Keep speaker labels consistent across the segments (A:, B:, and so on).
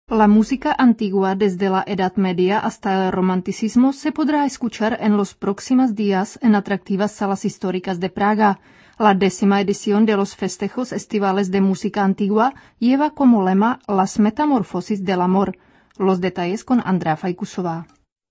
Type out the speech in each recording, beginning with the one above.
A: La música antigua desde la Edad Media hasta el Romanticismo se podrá escuchar en los próximos días en atractivas salas históricas de Praga. La 10ª edición de los festejos estivales de música antigua lleva como lema Las metamorfosis del amor. Los detalles con Andrea Fajkusová.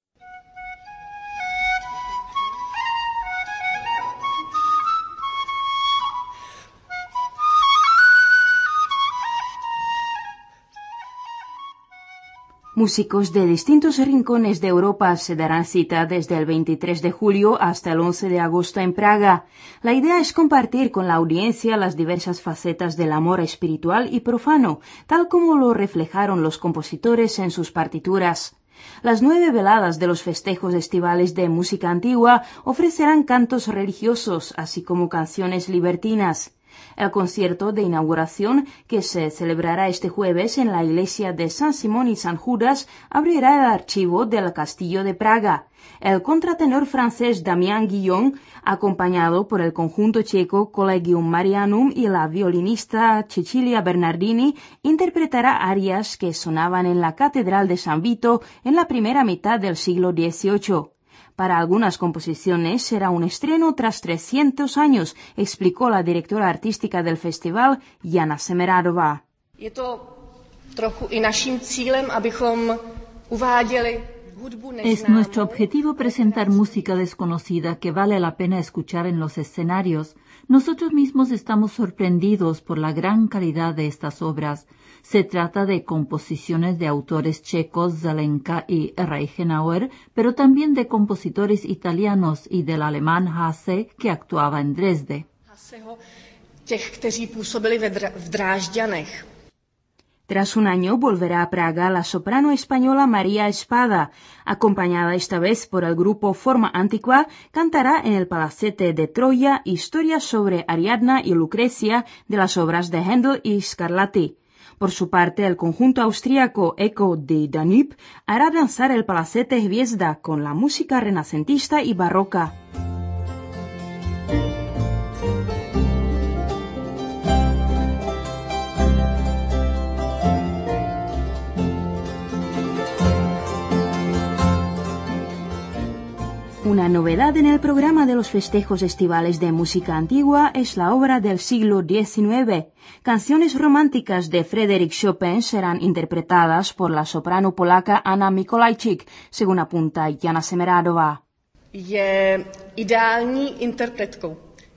B: Músicos de distintos rincones de Europa se darán cita desde el 23 de julio hasta el 11 de agosto en Praga. La idea es compartir con la audiencia las diversas facetas del amor espiritual y profano, tal como lo reflejaron los compositores en sus partituras. Las 9 veladas de los festejos estivales de música antigua ofrecerán cantos religiosos, así como canciones libertinas. El concierto de inauguración, que se celebrará este jueves en la iglesia de San Simón y San Judas, abrirá el archivo del Castillo de Praga. El contratenor francés Damien Guillon, acompañado por el conjunto checo Collegium Marianum y la violinista Cecilia Bernardini, interpretará arias que sonaban en la Catedral de San Vito en la primera mitad del siglo XVIII. Para algunas composiciones será un estreno tras 300 años, explicó la directora artística del festival, Jana Semeradová.
C: Je to trochu i naším cílem, abychom uváděli hudbu neznámou.
D: Es nuestro objetivo presentar música desconocida que vale la pena escuchar en los escenarios. Nosotros mismos estamos sorprendidos por la gran calidad de estas obras. Se trata de composiciones de autores checos Zelenka y Reichenauer, pero también de compositores italianos y del alemán Hasse, que actuaba en Dresde.
C: Těch, kteří působili v Drážďanech.
B: Tras un año volverá a Praga la soprano española María Espada. Acompañada esta vez por el grupo Forma Antiqua, cantará en el Palacete de Troya historias sobre Ariadna y Lucrecia de las obras de Händel y Scarlatti. Por su parte, el conjunto austríaco Echo de Danube hará danzar el Palacete Hviezda con la música renacentista y barroca. Una novedad en el programa de los festejos estivales de música antigua es la obra del siglo XIX. Canciones románticas de Frédéric Chopin serán interpretadas por la soprano polaca Anna Mikolajczyk, según apunta Jana Semeradová.
C: Je ideální interpretkou.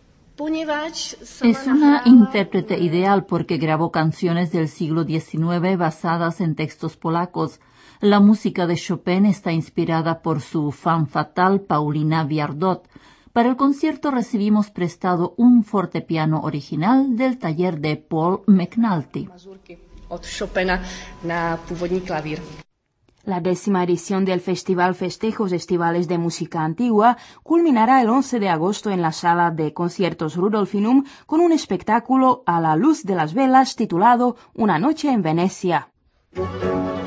D: Es una intérprete ideal porque grabó canciones del siglo XIX basadas en textos polacos. La música de Chopin está inspirada por su femme fatale Paulina Viardot. Para el concierto recibimos prestado un fortepiano original del taller de Paul McNulty.
C: Od Chopina na původní klavír.
B: La 10ª edición del Festival Festejos Estivales de Música Antigua culminará el 11 de agosto en la sala de conciertos Rudolfinum con un espectáculo a la luz de las velas titulado Una noche en Venecia.